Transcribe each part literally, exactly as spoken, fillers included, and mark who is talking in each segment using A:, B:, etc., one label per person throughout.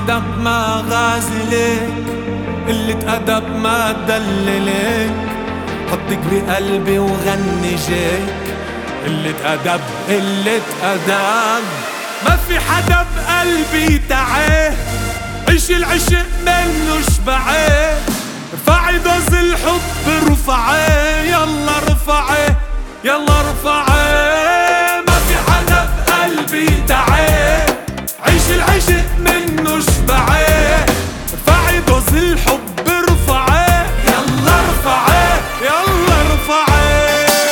A: حدا ما غازلك، قلة أدب ما دللك، حطك بقلبي وغنجك. قلة أدب قلة أدب، ما في حدا بقلبي تعاه، عيش العشق منه شبعاه. ارفعي ضز الحب رفعاه، يلا رفعاه يلا رفعاه. ما في حدا بقلبي تعاه، عيش العشق منه شبعاه. ارفعي ضز الحب رفعاه، يلا رفعاه يلا رفعاه.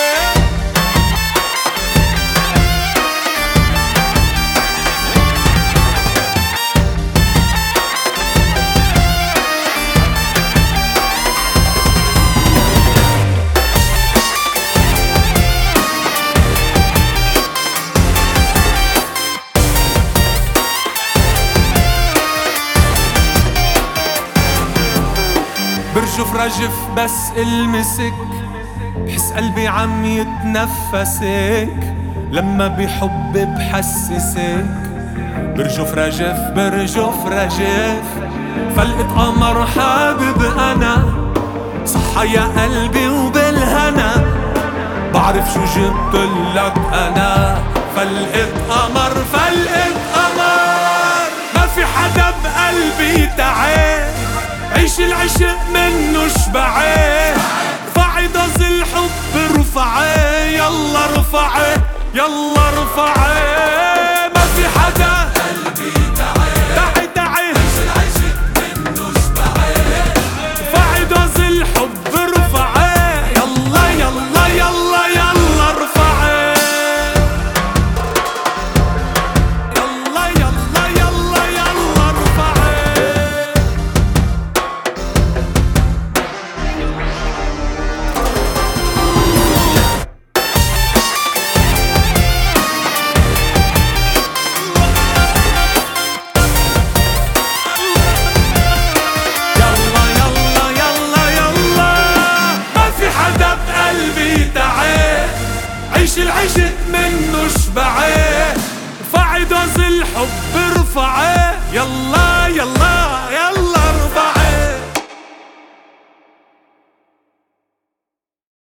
A: برجف رجف بس المسك، بحس قلبي عم يتنفسك، لما بحب بحسسك. برجف رجف برجف رجف، فلقت قمر حابب أنا، صحى يا قلبي وبالهنا. بعرف شو جبتلك أنا، فلقت قمر فلقت قمر. ما في حدا بقلبي تعاه، عيش العشق منه شبعاه. رفعي ضز الحب رفعاه، يلا رفعاه يلا رفعاه. ما في حدا قلبي تعاه، تعي تعي عيش العشق منه شبعاه. رفعي ضز الحب رفعاه، يلا يلا يلا يلا رفعاه. يلا يلا يلا يلا رفعاه. عيش العشق منه شبعاه، رفعي ضز الحب رفعاه. يلا يلا يلا